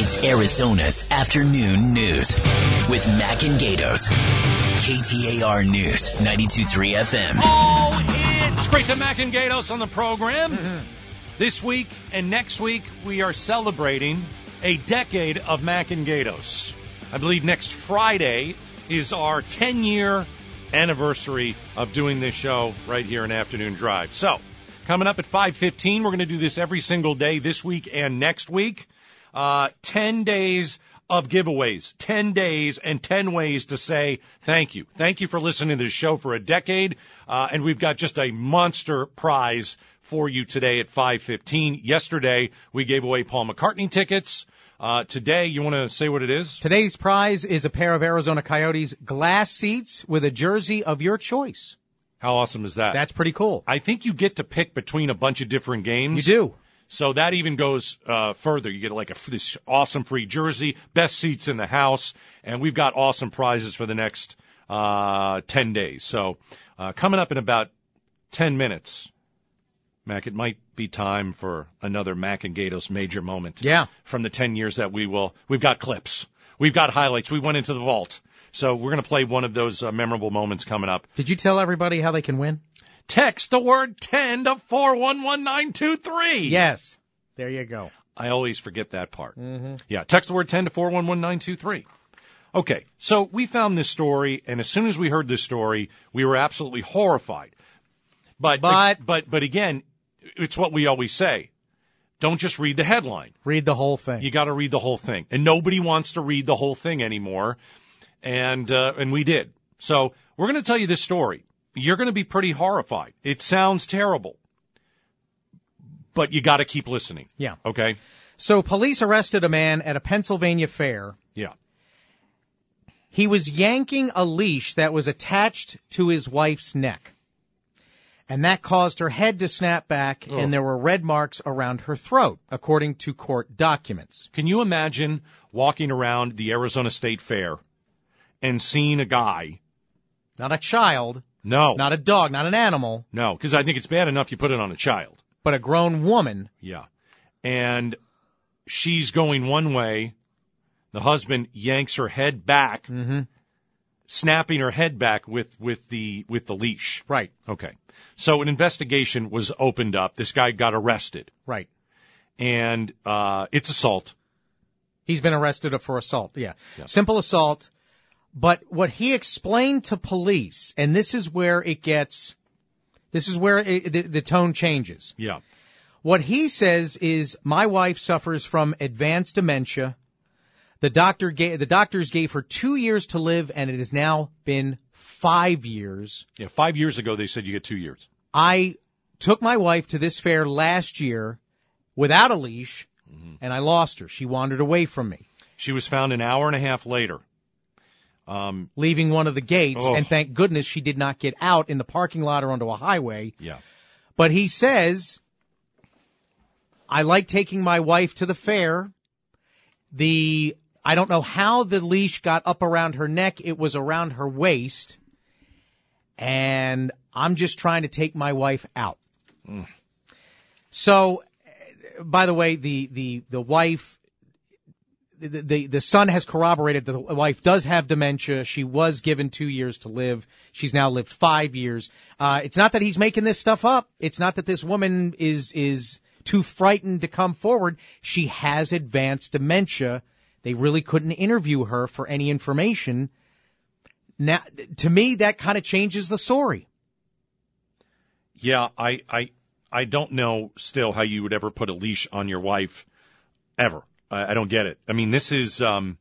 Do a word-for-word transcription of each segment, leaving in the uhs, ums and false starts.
It's Arizona's afternoon news with Mac and Gatos. K T A R News, ninety-two point three F M. Oh, it's great to Mac and Gatos on the program. Mm-hmm. This week and next week, we are celebrating a decade of Mac and Gatos. I believe next Friday is our ten-year anniversary of doing this show right here in Afternoon Drive. So, coming up at five fifteen, we're going to do this every single day this week and next week. Uh, ten days of giveaways, ten days and ten ways to say thank you. Thank you for listening to this show for a decade. Uh, and we've got just a monster prize for you today at five fifteen. Yesterday, we gave away Paul McCartney tickets. Uh, today, you want to say what it is? Today's prize is a pair of Arizona Coyotes glass seats with a jersey of your choice. How awesome is that? That's pretty cool. I think you get to pick between a bunch of different games. You do. So that even goes uh, further. You get like a this awesome free jersey, best seats in the house, and we've got awesome prizes for the next uh, ten days. So uh, coming up in about ten minutes, Mac, it might be time for another Mac and Gatos major moment. Yeah. From the ten years that we will. We've got clips. We've got highlights. We went into the vault. So we're going to play one of those uh, memorable moments coming up. Did you tell everybody how they can win? Text the word ten to four one one nine two three. Yes. There you go. I always forget that part. Mm-hmm. Yeah, text the word ten to four one one nine two three. Okay, so we found this story, and as soon as we heard this story, we were absolutely horrified. But, But- but, but again, it's what we always say. Don't just read the headline. Read the whole thing. You got to read the whole thing. And nobody wants to read the whole thing anymore, and uh, and we did. So we're going to tell you this story. You're going to be pretty horrified. It sounds terrible, but you got to keep listening. Yeah. Okay? So police arrested a man at a Pennsylvania fair. Yeah. He was yanking a leash that was attached to his wife's neck. And that caused her head to snap back, Oh. and there were red marks around her throat, according to court documents. Can you imagine walking around the Arizona State Fair and seeing a guy? Not a child, No. not a dog, not an animal, No, because I think it's bad enough you put it on a child. but a grown woman. Yeah. And she's going one way. The husband yanks her head back, Mm-hmm. snapping her head back with, with the with the leash. Right, Okay. So an investigation was opened up. This guy got arrested. right. And uh, it's assault. He's been arrested for assault, yeah. Yeah. Simple assault. But what he explained to police, and this is where it gets, this is where it, the, the tone changes. Yeah. What he says is, my wife suffers from advanced dementia. The doctor gave, the doctors gave her two years to live, and it has now been five years. Yeah. Five years ago, they said you get two years. I took my wife to this fair last year without a leash, Mm-hmm. and I lost her. She wandered away from me, She was found an hour and a half later. Um, leaving one of the gates, Oh. and thank goodness she did not get out in the parking lot or onto a highway. yeah. But he says, I like taking my wife to the fair. The I don't know how the leash got up around her neck. It was around her waist. And I'm just trying to take my wife out. Mm. So, by the way, the, the, the wife, the, the, the son has corroborated that the wife does have dementia. She was given two years to live. She's now lived five years. Uh, it's not that he's making this stuff up. It's not that this woman is, is too frightened to come forward. She has advanced dementia. They really couldn't interview her for any information. Now, to me, that kind of changes the story. Yeah, I, I, I don't know still how you would ever put a leash on your wife, ever. I, I don't get it. I mean, this is um,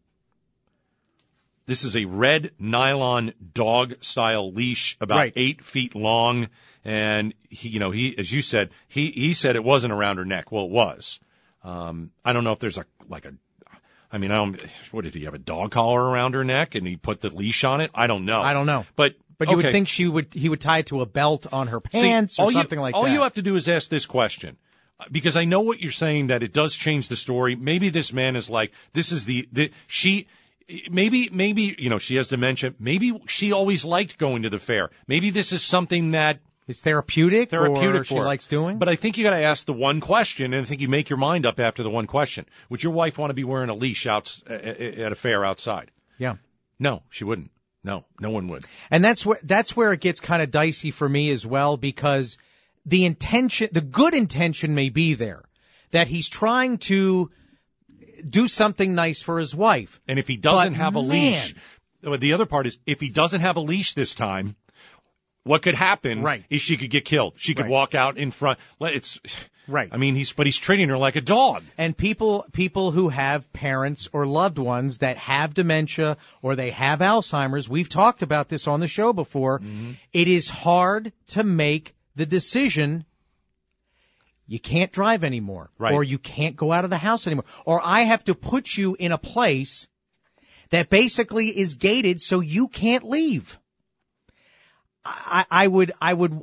this is a red nylon dog-style leash, about Right. eight feet long, and he, you know, he, as you said, he he said it wasn't around her neck. Well, it was. Um, I don't know if there's a like a. I mean, I don't. What did he have, a dog collar around her neck, and he put the leash on it? I don't know. I don't know. But But you okay. would think she would he would tie it to a belt on her See, pants or all something you, like all that. you have to do is ask this question. Because I know what you're saying, that it does change the story. Maybe this man is like, this is the, the she, maybe, maybe, you know, she has dementia. Maybe she always liked going to the fair. Maybe this is something that It's therapeutic, Therapeutic or she for her. likes doing? But I think you got to ask the one question, and I think you make your mind up after the one question. Would your wife want to be wearing a leash out at a fair outside? Yeah. No, she wouldn't. No, no one would. And that's where that's where it gets kind of dicey for me as well, because the intention, the good intention may be there, that he's trying to do something nice for his wife. And if he doesn't But have a man. leash, the other part is if he doesn't have a leash this time, what could happen Right. is she could get killed. She could Right. walk out in front. It's Right. I mean, he's but he's treating her like a dog. And people people who have parents or loved ones that have dementia or they have Alzheimer's, we've talked about this on the show before. Mm-hmm. It is hard to make the decision. You can't drive anymore, right. or you can't go out of the house anymore, or I have to put you in a place that basically is gated so you can't leave. I, I would, I would,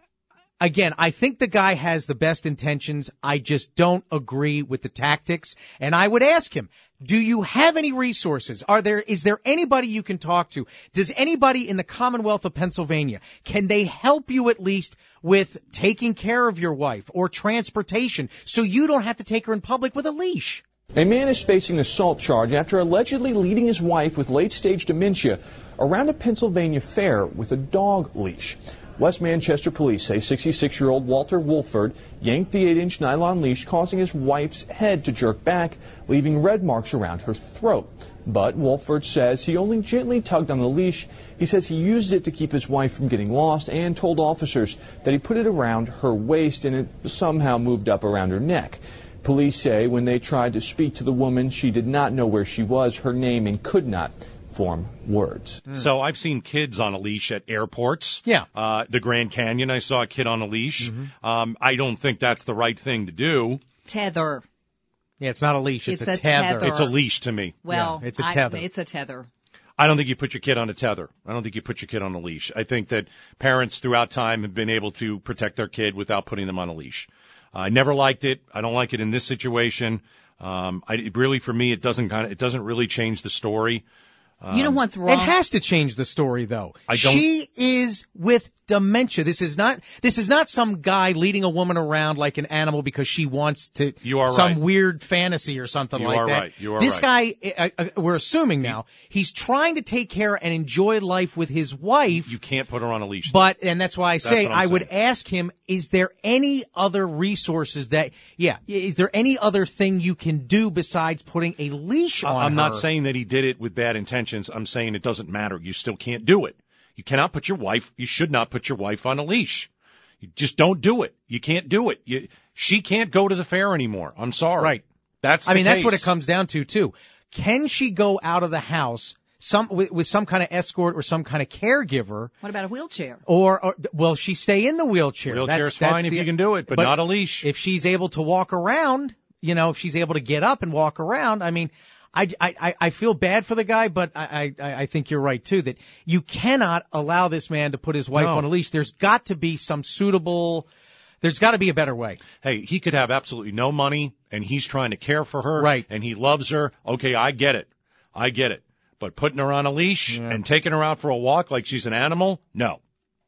again, I think the guy has the best intentions. I just don't agree with the tactics. And I would ask him, do you have any resources? Are there, is there anybody you can talk to? Does anybody in the Commonwealth of Pennsylvania, can they help you at least with taking care of your wife or transportation so you don't have to take her in public with a leash? A man is facing an assault charge after allegedly leading his wife with late-stage dementia around a Pennsylvania fair with a dog leash. West Manchester police say sixty-six-year-old Walter Wolford yanked the eight-inch nylon leash, causing his wife's head to jerk back, leaving red marks around her throat. But Wolford says he only gently tugged on the leash. He says he used it to keep his wife from getting lost and told officers that he put it around her waist and it somehow moved up around her neck. Police say when they tried to speak to the woman, she did not know where she was, her name, and could not form words. Mm. So I've seen kids on a leash at airports. Yeah. Uh, the Grand Canyon, I saw a kid on a leash. Mm-hmm. Um, I don't think that's the right thing to do. Tether. Yeah, it's not a leash. It's, It's a, a tether. tether. It's a leash to me. Well, yeah, it's a I- tether. it's a tether. I don't think you put your kid on a tether. I don't think you put your kid on a leash. I think that parents throughout time have been able to protect their kid without putting them on a leash. I never liked it. I don't like it in this situation. Um, I, it really, for me, it doesn't kind of, it doesn't really change the story. Um, You know what's wrong? It has to change the story, though. I don't- She is with dementia. This is not. This is not some guy leading a woman around like an animal because she wants to. You are some right. weird fantasy or something You like are that. right. You are this right. guy, uh, uh, we're assuming now, he's trying to take care and enjoy life with his wife. You can't put her on a leash. But, and that's why I say, what I'm I would saying. ask him, is there any other resources that, yeah, is there any other thing you can do besides putting a leash on I'm not her? saying that he did it with bad intentions. I'm saying it doesn't matter. You still can't do it. You cannot put your wife, you should not put your wife on a leash. You just don't do it. You can't do it. You, she can't go to the fair anymore. I'm sorry. Right. That's I the mean, that's case. what it comes down to, too. Can she go out of the house some with, with some kind of escort or some kind of caregiver? What about a wheelchair? Or, or will she stay in the wheelchair? Wheelchair's That's- fine that's if the- you can do it, but, but not a leash. If she's able to walk around, you know, if she's able to get up and walk around, I mean, I, I, I feel bad for the guy, but I, I, I think you're right, too, that you cannot allow this man to put his wife No. on a leash. There's got to be some suitable, there's got to be a better way. Hey, he could have absolutely no money, and he's trying to care for her, Right. and he loves her. Okay, I get it. I get it. But putting her on a leash Yeah. and taking her out for a walk like she's an animal? No.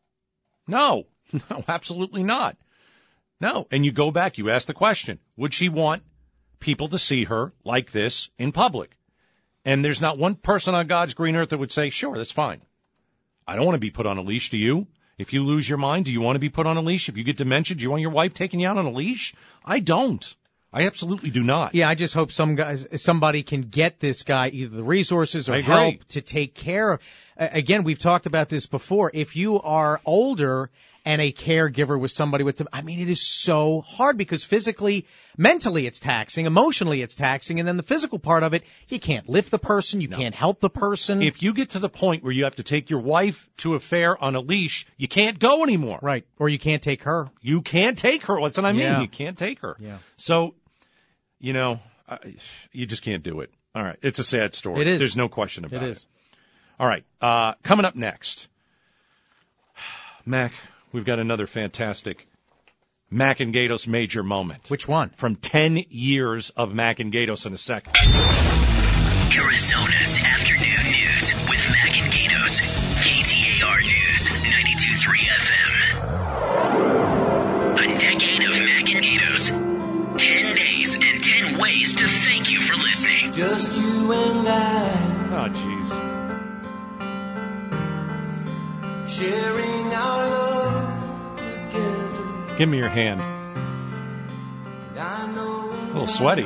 No. No, absolutely not. No. And you go back, you ask the question, would she want people to see her like this in public? And there's not one person on God's green earth that would say, sure, that's fine. I don't want to be put on a leash. Do you? If you lose your mind, do you want to be put on a leash? If you get dementia, do you want your wife taking you out on a leash? I don't. I absolutely do not. Yeah, I just hope some guys, somebody can get this guy either the resources or I agree. help to take care of. Uh, again, we've talked about this before. If you are older and a caregiver with somebody with, dem- I mean, it is so hard because physically, mentally it's taxing, emotionally it's taxing, and then the physical part of it, you can't lift the person, you can't help the person. If you get to the point where you have to take your wife to a fair on a leash, you can't go anymore. Right, or you can't take her. You can't take her. That's what I mean. Yeah. You can't take her. Yeah. So, you know, I, you just can't do it. All right. It's a sad story. It is. There's no question about it. It is. All right. Uh, coming up next, Mac, we've got another fantastic Mac and Gatos major moment. Which one? From ten years of Mac and Gatos in a second. Arizona's afternoon news with Mac and Gatos. K T A R News, ninety-two point three three F M. A decade of Mac and Gatos. Ten days and ten ways to thank you for listening. Just you and I. Oh, jeez. Sharing our love together. Give me your hand. I know A little sweaty.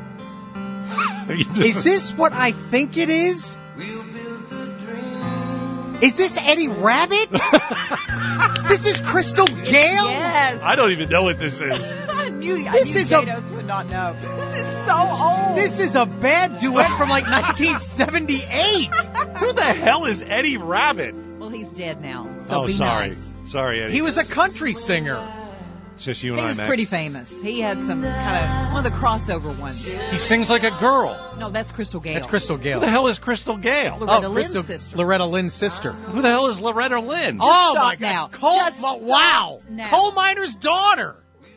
Is this what I think it is? we'll build the dream. Is this Eddie Rabbit? This is Crystal Gale? Yes. I don't even know what this is. I knew, I This knew is a- Gatos would not know. This is so old. This is a bad duet from like nineteen seventy-eight. Who the hell is Eddie Rabbit? Well, he's dead now, so oh, be sorry. nice. Sorry, Eddie. He was a country singer. It's just you and He I, was Max. pretty famous. He had some kind of one of the crossover ones. He sings like a girl. No, that's Crystal Gale. That's Crystal Gale. Who the hell is Crystal Gale? Loretta oh, Lynn's Crystal, sister. Loretta Lynn's sister. Who the hell is Loretta Lynn? Oh, stop my God. now. Coal, Just but wow. stop now. Coal miner's daughter.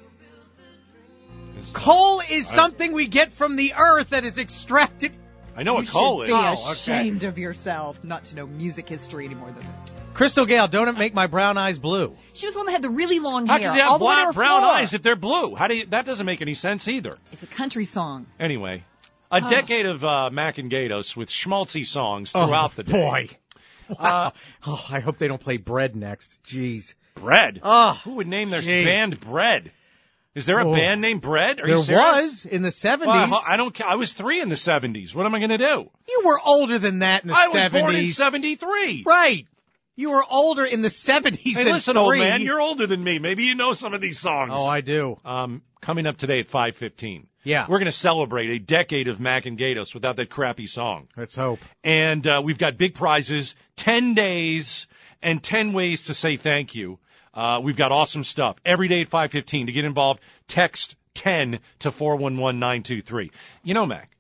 Coal is something we get from the earth that is extracted. I know You what coal should is. be Oh, okay. ashamed of yourself not to know music history any more than this. Crystal Gale, don't it make my brown eyes blue? She was the one that had the really long How hair. can you have all the way to black, her brown floor. eyes if they're blue? How do you, that doesn't make any sense either. It's a country song. Anyway, a Oh. decade of uh, Mac and Gatos with schmaltzy songs throughout the day. Boy. Wow. oh, I hope they don't play Bread next. Jeez. Bread. Oh, Who would name their gee. band Bread? Is there a Oh. band named Bread? Are there you serious? was in the seventies. Well, I don't. ca- I was three in the seventies. What am I going to do? You were older than that in the I was seventies. born in seventy-three. Right. You were older in the seventies Hey, than listen, three. old man, you're older than me. Maybe you know some of these songs. Oh, I do. Um, coming up today at five fifteen. Yeah. We're going to celebrate a decade of Mac and Gatos without that crappy song. Let's hope. And uh, we've got big prizes, ten days, and ten ways to say thank you. Uh, we've got awesome stuff. Every day at five fifteen. To get involved, text ten to four one one nine two three. You know, Mac,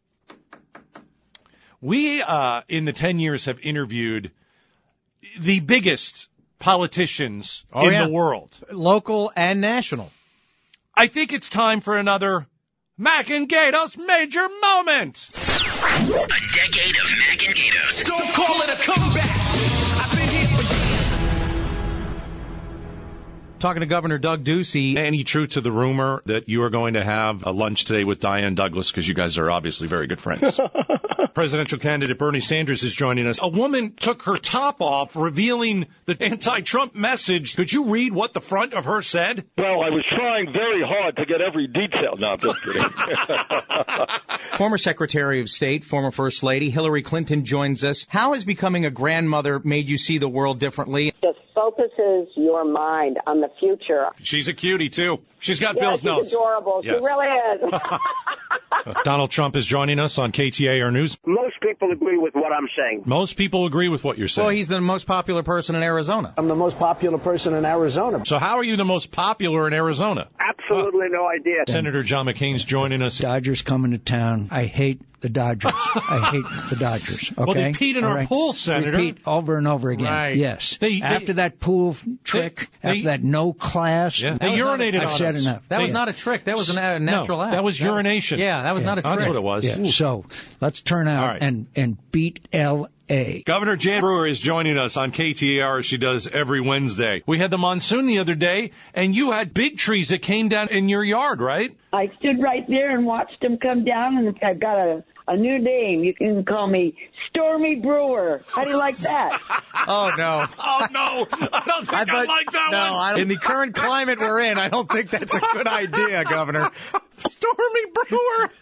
we, uh, in the ten years, have interviewed the biggest politicians Oh, in yeah. the world. Local and national. I think it's time for another Mac and Gatos major moment. A decade of Mac and Gatos. Don't call it a comeback. I've been here for Talking to Governor Doug Ducey. Any truth to the rumor that you are going to have a lunch today with Diane Douglas, because you guys are obviously very good friends? Presidential candidate Bernie Sanders is joining us. A woman took her top off, revealing the anti-Trump message. Could you read what the front of her said? Well, I was trying very hard to get every detail. No, I'm just kidding. Former Secretary of State, former First Lady Hillary Clinton joins us. How has becoming a grandmother made you see the world differently? Just focuses your mind on the future. She's a cutie, too. She's got Yeah, Bill's she's nose. adorable. Yes. She really is. Donald Trump is joining us on K T A R News. Most people agree with what I'm saying. Most people agree with what you're saying. Well, he's the most popular person in Arizona. I'm the most popular person in Arizona. So how are you the most popular in Arizona? Absolutely no idea. Senator John McCain's joining us. Dodgers coming to town. I hate the Dodgers. I hate the Dodgers. Okay? Well, they peed in All our right? pool, Senator. Repeat over and over again. Right. Yes. They- they- after that pool trick, they- after that no class. Yeah, they was not a- urinated I've on said us. enough. That was They- not a trick. That was a na- natural No, act. that was urination. Yeah, that was not a trick. That's what it was. Yeah. Ooh. So let's turn out All right. and, and beat L A. Governor Jan Brewer is joining us on K T A R as she does every Wednesday. We had the monsoon the other day, and you had big trees that came down in your yard, right? I stood right there and watched them come down, and I've got a, a new name. You can call me Stormy Brewer. How do you like that? Oh, no. Oh, no. I don't think I, thought- like that no, one. I don't, in the current climate we're in, I don't think that's a good idea, Governor. Stormy Brewer.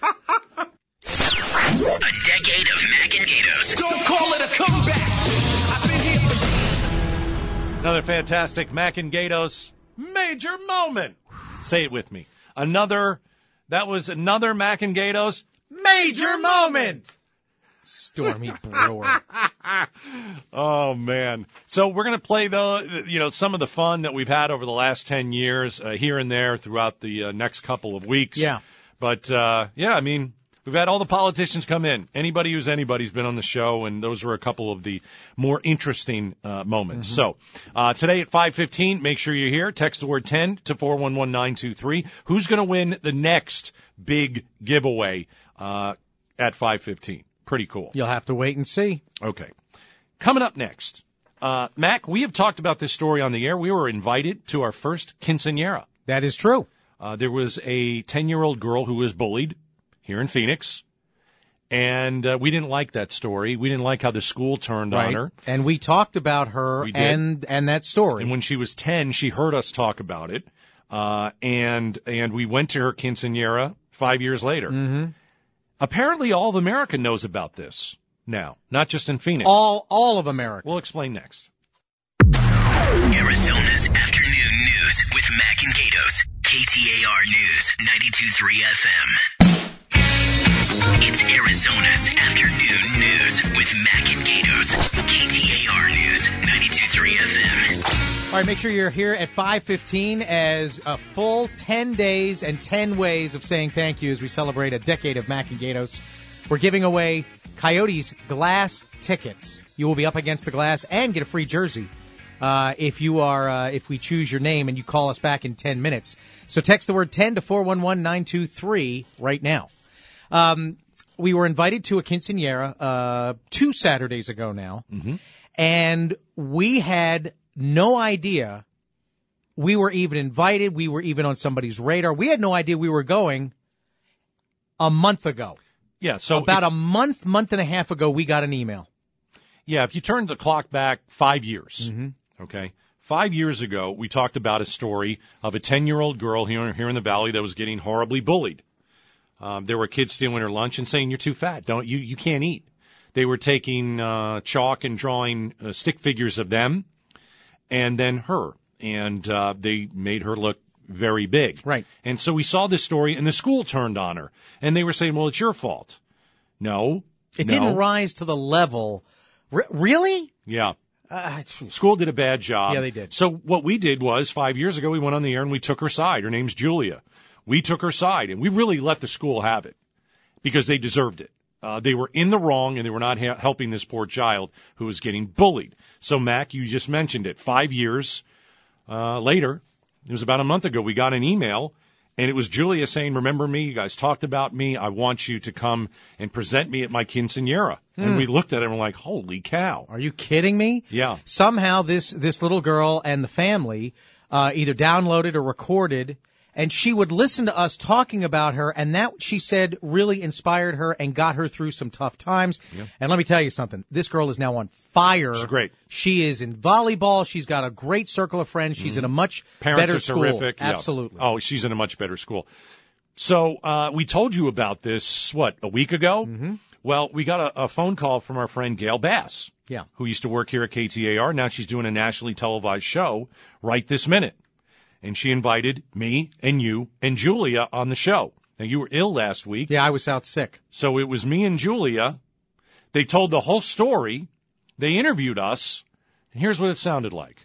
A decade of Mac and Gatos. Don't call it a comeback. I've been here for Another fantastic Mac and Gatos major moment. Say it with me. Another, that was another Mac and Gatos Major moment. Stormy Brewer. Oh, man. So we're going to play, the, you know, some of the fun that we've had over the last ten years uh, here and there throughout the uh, next couple of weeks. Yeah. But, uh, yeah, I mean, we've had all the politicians come in. Anybody who's anybody's been on the show, and those were a couple of the more interesting uh, moments. So uh, today at five fifteen, make sure you're here. Text the word ten to four one one nine two three. Who's going to win the next big giveaway uh, at five fifteen? Pretty cool. You'll have to wait and see. Okay. Coming up next, Uh, Mac, we have talked about this story on the air. We were invited to our first quinceañera. That is true. Uh, there was a ten-year-old girl who was bullied here in Phoenix, and uh, we didn't like that story. We didn't like how the school turned Right. on her. And we talked about her We did. and and that story. And when she was ten, she heard us talk about it, uh, and and we went to her quinceañera five years later. Mm-hmm. Apparently, all of America knows about this now, not just in Phoenix. All all of America. We'll explain next. Arizona's afternoon news with Mac and Gatos. K T A R News, ninety-two point three F M. It's Arizona's afternoon news with Mac and Gatos. K T A R News, ninety-two point three F M. All right, make sure you're here at five fifteen as a full ten days and ten ways of saying thank you as we celebrate a decade of Mac and Gatos. We're giving away Coyotes glass tickets. You will be up against the glass and get a free jersey uh, if you are uh, if we choose your name and you call us back in ten minutes. So text the word ten to four one one nine two three right now. Um, we were invited to a quinceañera uh, two Saturdays ago now, Mm-hmm. and we had no idea we were even invited. We were even on somebody's radar. We had no idea we were going a month ago. Yeah, so About if, a month, month and a half ago, we got an email. yeah, if you turn the clock back five years, Mm-hmm. okay, five years ago, we talked about a story of a ten-year-old girl here here in the valley that was getting horribly bullied. Um, there were kids stealing her lunch and saying, "You're too fat. Don't you? You can't eat." They were taking uh, chalk and drawing uh, stick figures of them, and then her, and uh, they made her look very big. Right. And so we saw this story, and the school turned on her, and they were saying, "Well, it's your fault." No, It no. didn't rise to the level. Re- really? Yeah. Uh, School did a bad job. Yeah, they did. So what we did was five years ago, we went on the air and we took her side. Her name's Julia. We took her side, and we really let the school have it because they deserved it. Uh, they were in the wrong, and they were not ha- helping this poor child who was getting bullied. So, Mac, you just mentioned it. Five years uh, later, it was about a month ago, we got an email, and it was Julia saying, "Remember me? You guys talked about me. I want you to come and present me at my quinceañera." Hmm. And we looked at it and we're like, holy cow. Are you kidding me? Yeah. Somehow this this little girl and the family uh, either downloaded or recorded, and she would listen to us talking about her, and that, she said, really inspired her and got her through some tough times. Yeah. And let me tell you something. This girl is now on fire. She's great. She is in volleyball. She's got a great circle of friends. She's in a much Parents better are school. terrific. Yeah. Absolutely. Oh, she's in a much better school. So uh, we told you about this, what, a week ago? Mm-hmm. Well, we got a, a phone call from our friend Gail Bass, Yeah. who used to work here at K T A R. Now she's doing a nationally televised show right this minute. And she invited me and you and Julia on the show. Now, you were ill last week. Yeah, I was out sick. So it was me and Julia. They told the whole story. They interviewed us. And here's what it sounded like.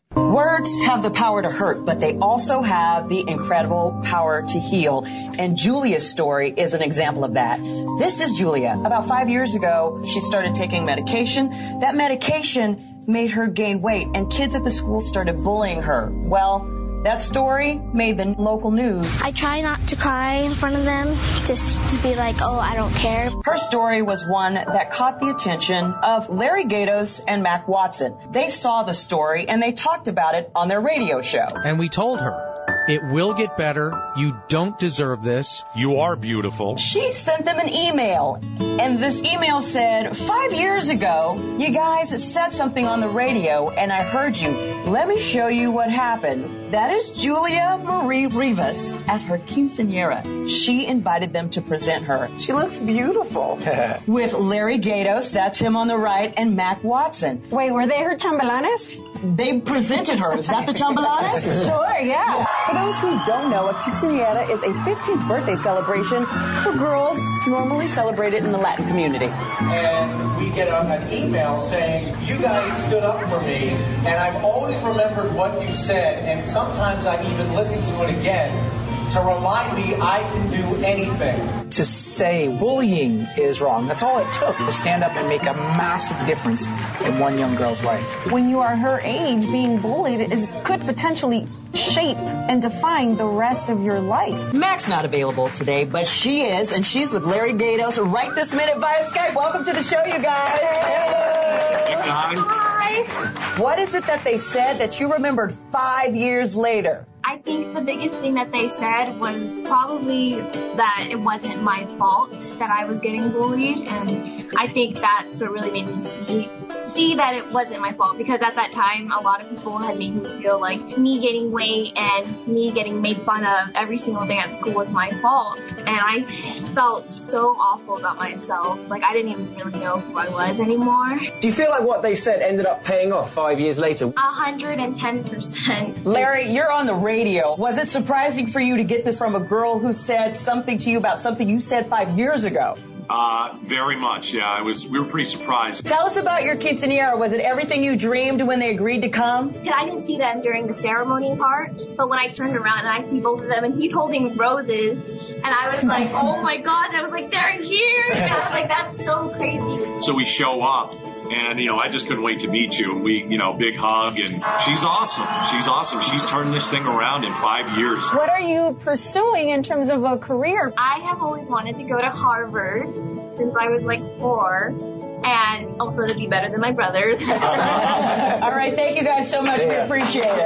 Words have the power to hurt, but they also have the incredible power to heal. And Julia's story is an example of that. This is Julia. About five years ago, she started taking medication. That medication made her gain weight, and kids at the school started bullying her. Well, that story made the local news. I try not to cry in front of them, just to be like, oh, I don't care. Her story was one that caught the attention of Larry Gatos and Mac Watson. They saw the story and they talked about it on their radio show. And we told her, it will get better. You don't deserve this. You are beautiful. She sent them an email, and this email said, five years ago, you guys said something on the radio, and I heard you. Let me show you what happened. That is Julia Marie Rivas at her quinceañera. She invited them to present her. She looks beautiful. With Larry Gatos, that's him on the right, and Mac Watson. Wait, were they her chambelanes? They presented her. Is that the chambelanes? Sure, yeah. For those who don't know, a quinceañera is a fifteenth birthday celebration for girls normally celebrated in the Latin community. And we get an email saying, you guys stood up for me, and I've always remembered what you said, and sometimes I even listen to it again to remind me I can do anything. To say bullying is wrong, that's all it took to stand up and make a massive difference in one young girl's life. When you are her age, being bullied is could potentially shape and define the rest of your life. Mac's not available today, but she is, and she's with Larry Gatos right this minute via Skype. Welcome to the show, you guys. Hey. Hi. What is it that they said that you remembered five years later? I think the biggest thing that they said was probably that it wasn't my fault that I was getting bullied, and I think that's what really made me see see that it wasn't my fault, because at that time a lot of people had made me feel like me gaining weight and me getting made fun of every single day at school was my fault, and I felt so awful about myself. Like I didn't even really know who I was anymore. Do you feel like what they said ended up paying off five years later? A hundred and ten percent. Larry, you're on the radio. Was it surprising for you to get this from a girl who said something to you about something you said five years ago? Uh, very much, yeah. I was. We were pretty surprised. Tell us about your quinceañera. Was it everything you dreamed when they agreed to come? I didn't see them during the ceremony part, but when I turned around and I see both of them, and he's holding roses, and I was like, oh my gosh, I was like, they're here. And I was like, that's so crazy. So we show up. And, you know, I just couldn't wait to meet you. And we, you know, big hug. And she's awesome. She's awesome. She's turned this thing around in five years. What are you pursuing in terms of a career? I have always wanted to go to Harvard since I was like four. And also to be better than my brothers. All right. Thank you guys so much. We appreciate it.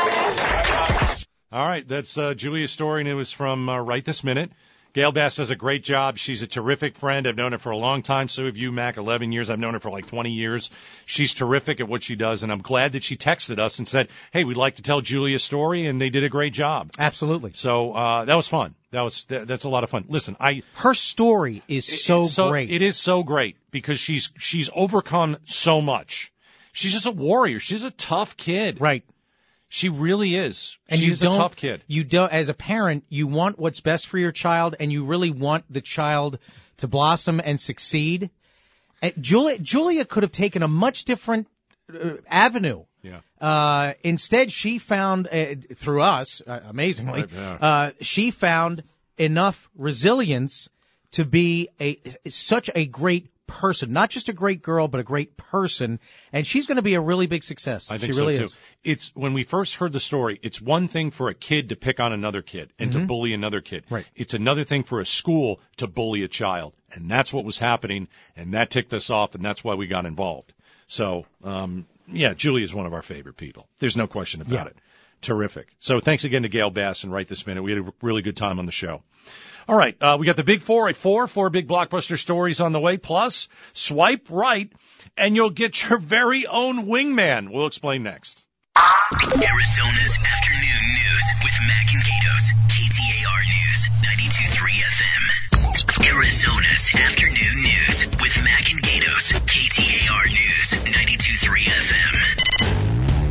Bye. All right. That's uh, Julia Story, and it was from uh, Right This Minute. Gail Bass does a great job. She's a terrific friend. I've known her for a long time. So have you, Mac, eleven years. I've known her for like twenty years. She's terrific at what she does, and I'm glad that she texted us and said, hey, we'd like to tell Julia's story, and they did a great job. Absolutely. So uh, that was fun. That was that, that's a lot of fun. Listen, I her story is so, so great. It is so great because she's she's overcome so much. She's just a warrior. She's a tough kid. Right. She really is. And She's you a don't, tough kid. You don't, as a parent, you want what's best for your child, and you really want the child to blossom and succeed. And Julia, Julia could have taken a much different uh, avenue. Yeah. Uh, instead, she found, uh, through us, uh, amazingly, Right, yeah. uh, she found enough resilience to be a such a great person, not just a great girl, but a great person, and she's going to be a really big success. I think she really so too. is. It's when we first heard the story, it's one thing for a kid to pick on another kid and Mm-hmm. to bully another kid. Right. It's another thing for a school to bully a child, and that's what was happening, and that ticked us off, and that's why we got involved. So, um, yeah, Julie is one of our favorite people. There's no question about Yeah. it. Terrific. So thanks again to Gail Bass and Right This Minute. We had a really good time on the show. All right, uh, we got the big four at four, four big blockbuster stories on the way, plus swipe right, and you'll get your very own wingman. We'll explain next. Arizona's afternoon news with Mac and Gatos. K T A R News, ninety-two point three F M. Arizona's afternoon news with Mac and Gatos. K T A R News, ninety-two point three F M.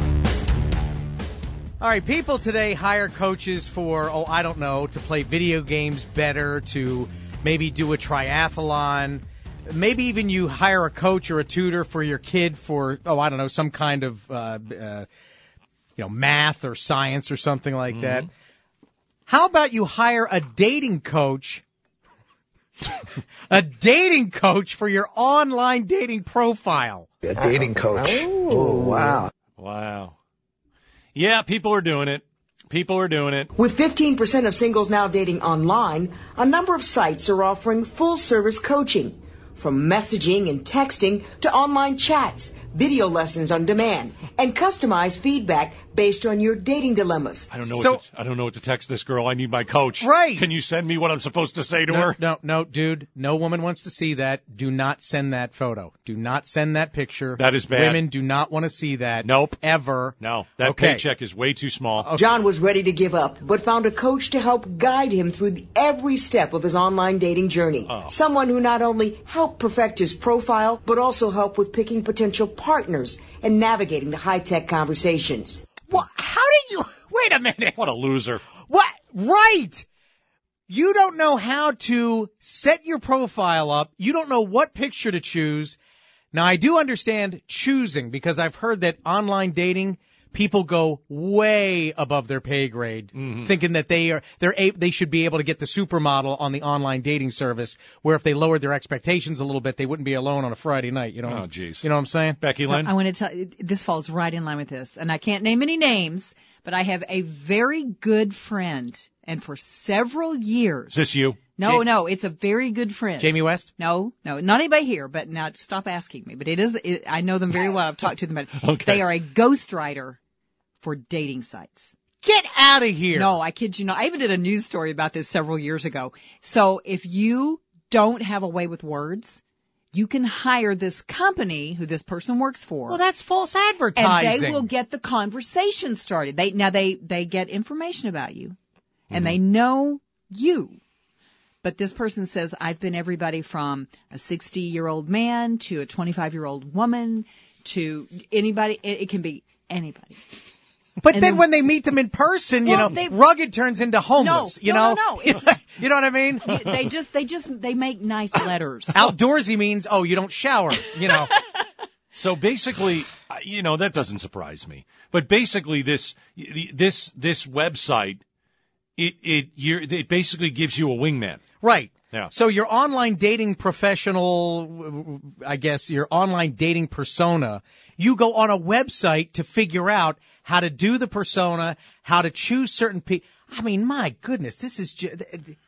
All right, people today hire coaches for, oh, I don't know, to play video games better, to maybe do a triathlon. Maybe even you hire a coach or a tutor for your kid for, oh, I don't know, some kind of, uh, uh, you know, math or science or something like mm-hmm. that. How about you hire a dating coach, a dating coach for your online dating profile? A dating coach. Oh, oh wow. Wow. Yeah, people are doing it. People are doing it. With fifteen percent of singles now dating online, a number of sites are offering full-service coaching, from messaging and texting to online chats, video lessons on demand, and customized feedback based on your dating dilemmas. I don't know. So, what to, I don't know what to text this girl. I need my coach. Right. Can you send me what I'm supposed to say to no, her? No, no, dude. No woman wants to see that. Do not send that photo. Do not send that picture. That is bad. Women do not want to see that. Nope. Ever. No. That okay. paycheck is way too small. Okay. John was ready to give up, but found a coach to help guide him through the, every step of his online dating journey. Oh. Someone who not only helped perfect his profile, but also helped with picking potential partners and navigating the high-tech conversations. What? How did you... Wait a minute. What a loser. What? Right. You don't know how to set your profile up. You don't know what picture to choose. Now, I do understand choosing because I've heard that online dating, people go way above their pay grade, Mhm. thinking that they are they're a, they should be able to get the supermodel on the online dating service. Where if they lowered their expectations a little bit, they wouldn't be alone on a Friday night. You know? Oh, jeez. You know what I'm saying? Becky So Lynn? I want to tell you, this falls right in line with this, and I can't name any names, but I have a very good friend, and for several years. Is this you? No, Ja- no, it's a very good friend. Jamie West? No, no, not anybody here, but now stop asking me. But it is, it, I know them very well. I've talked to them about it. Okay. They are a ghostwriter for dating sites. Get out of here. No, I kid you not. I even did a news story about this several years ago. So if you don't have a way with words, you can hire this company who this person works for. Well, that's false advertising. And they will get the conversation started. They now they they get information about you, and they know you. But this person says, I've been everybody from a sixty-year-old man to a twenty-five-year-old woman to anybody. It, it can be anybody. But And then then- when they meet them in person, you Well, know, they- rugged turns into homeless. No, you no, know, no, no. It's- you know what I mean? They just they just they make nice letters. Outdoorsy means, oh, you don't shower. You know. So basically, uh, you know, that doesn't surprise me. But basically, this this this website, it it you're, it basically gives you a wingman. Right. Yeah. So your online dating professional, I guess your online dating persona, you go on a website to figure out how to do the persona, how to choose certain people. I mean, my goodness, this is just.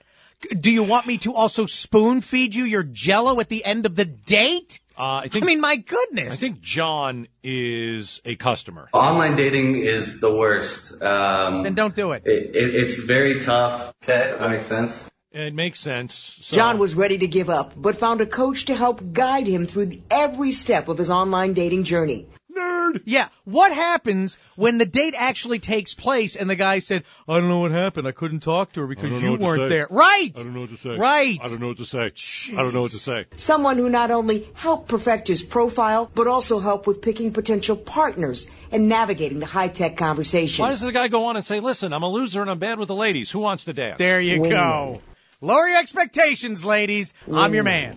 Do you want me to also spoon feed you your Jell-O at the end of the date? Uh, I think. I mean, my goodness. I think John is a customer. Online dating is the worst. Um, Then don't do it. It, it. It's very tough. Okay, that makes sense. It makes sense. So, John was ready to give up, but found a coach to help guide him through the, every step of his online dating journey. Nerd. Yeah. What happens when the date actually takes place and the guy said, I don't know what happened. I couldn't talk to her because you weren't there. Right. I don't know what to say. Right. I don't know what to say. Jeez. I don't know what to say. Someone who not only helped perfect his profile, but also helped with picking potential partners and navigating the high-tech conversation. Why does the guy go on and say, listen, I'm a loser and I'm bad with the ladies. Who wants to dance? There you Wingman. go. Lower your expectations, ladies. I'm your man.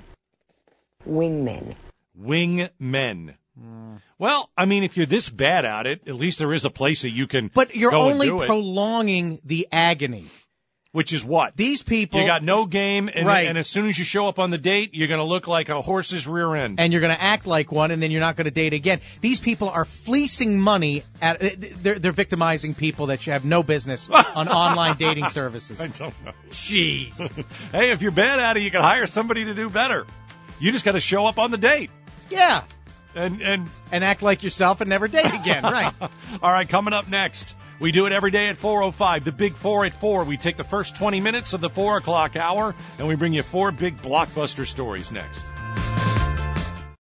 Wingmen. Wingmen. Well, I mean, if you're this bad at it, at least there is a place that you can But you're go only and do it. prolonging the agony. Which is what? These people. You got no game, and, Right. and as soon as you show up on the date, you're going to look like a horse's rear end. And you're going to act like one, and then you're not going to date again. These people are fleecing money. At, they're, they're victimizing people that have no business on online dating services. I don't know. Jeez. Hey, if you're bad at it, you can hire somebody to do better. You just got to show up on the date. Yeah. And, and, and act like yourself and never date again. Right. All right, coming up next. We do it every day at four oh five, the Big Four at four. We take the first twenty minutes of the four o'clock hour, and we bring you four big blockbuster stories next.